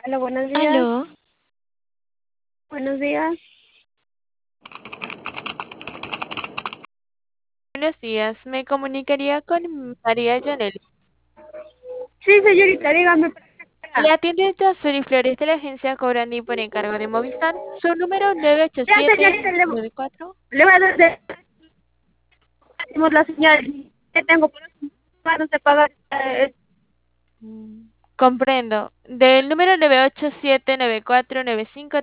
Hola, buenos días. Aló, Buenos días. buenos días. Me comunicaría con María Yaneli. Sí, señorita, dígame. Le atiende Yasuri Flores de la agencia Cobrandi por encargo de Movistar. Su número Ya, señorita, 987-94. le voy a dar decimos la señal que tengo por manos de pagar. Comprendo. Del número 987-9495.